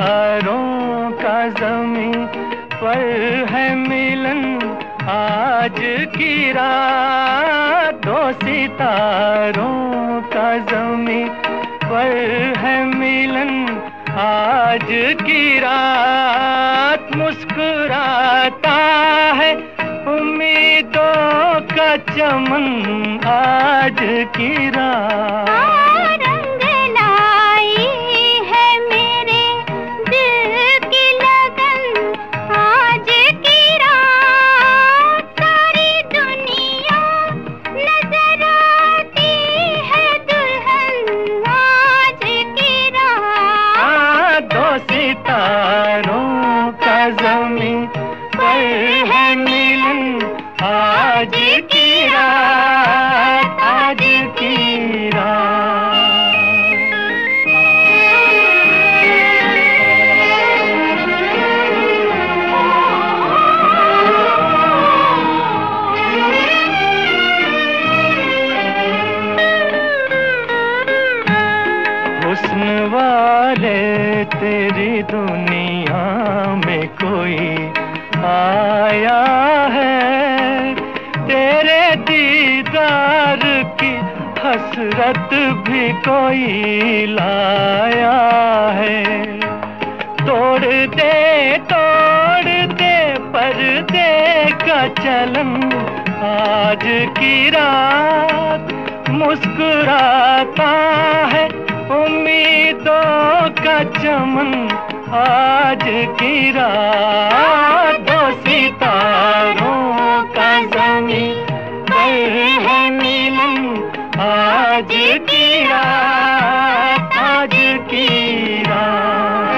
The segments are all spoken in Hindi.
सितारों का ज़मीं पर है मिलन आज की रात। दो सितारों का ज़मीं पर है मिलन आज की रात। मुस्कुराता है उम्मीदों का चमन आज की रात। सितारों का ज़मीं पर है मिलन आज की रात, आज की हुस्न वाले तेरी दुनिया में कोई आया है, तेरे दीदार की हसरत भी कोई लाया है। तोड़ दे पर्दे का चलन आज की रात। मुस्कुराता है उम्मीदों का चमन आज की रात। दो सितारों का ज़मीं पर है मिलन आज की रात, आज की रात।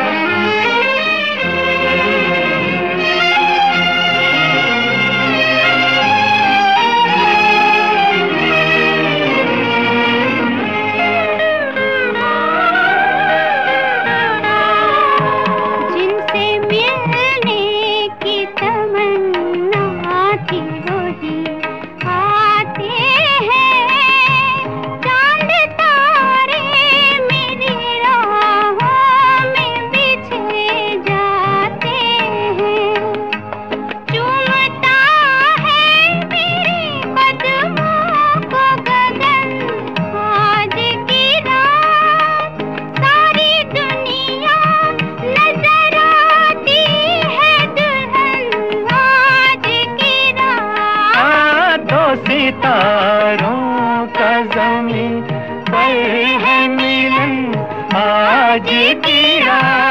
सितारों का ज़मीं पर है मिलन आज की रात।